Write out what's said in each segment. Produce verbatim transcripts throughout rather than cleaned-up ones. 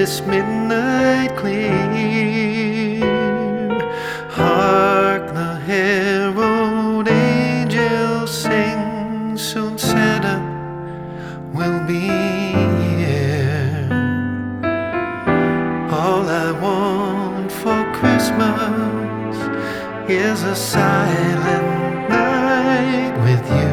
this midnight clear. Hark the herald angels sing, soon Santa will be here. All I want for Christmas is a silent night with you,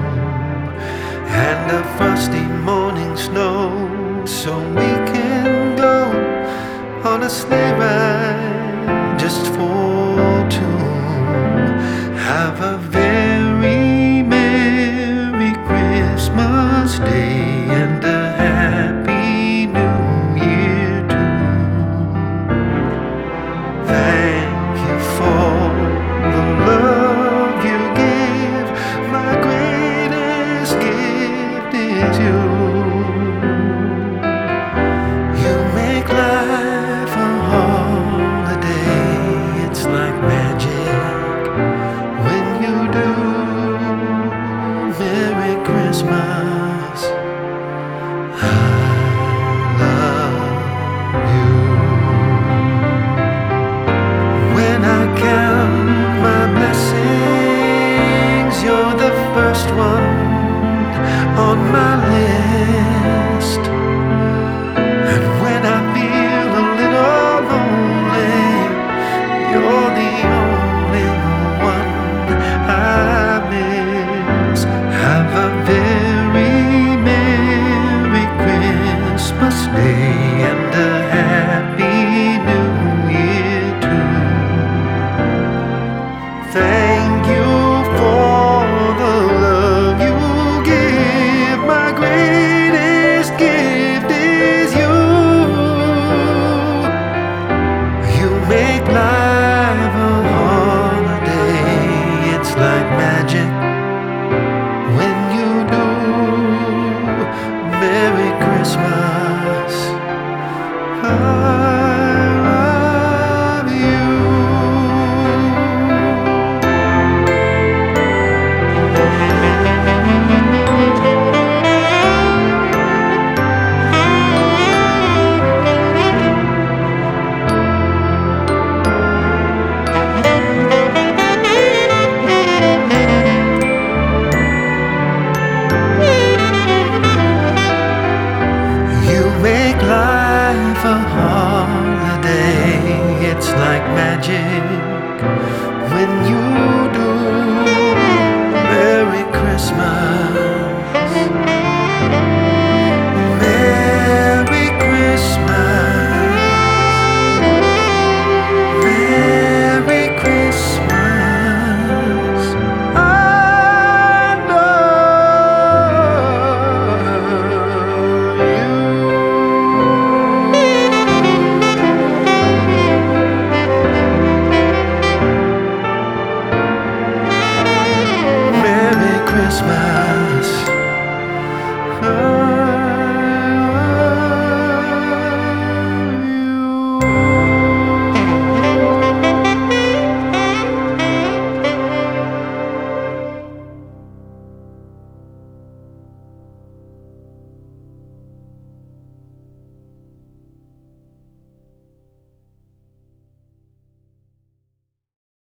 and a frosty morning snow, so we can go on a sleigh ride just for two. Have a very Merry Christmas Day and a Happy New Year too. Thank you for the love you give. My greatest gift is you. You make life a holiday. It's like magic when you do. Merry Christmas, I love you. When I count my blessings, you're the first one on my list. And when I feel a little lonely, you're the only one I miss. Have a very Merry Christmas Day and a Happy New Year too. Thank you for the love you give. My greatest gift is you. You make life a holiday. It's like magic when you do. Merry Christmas.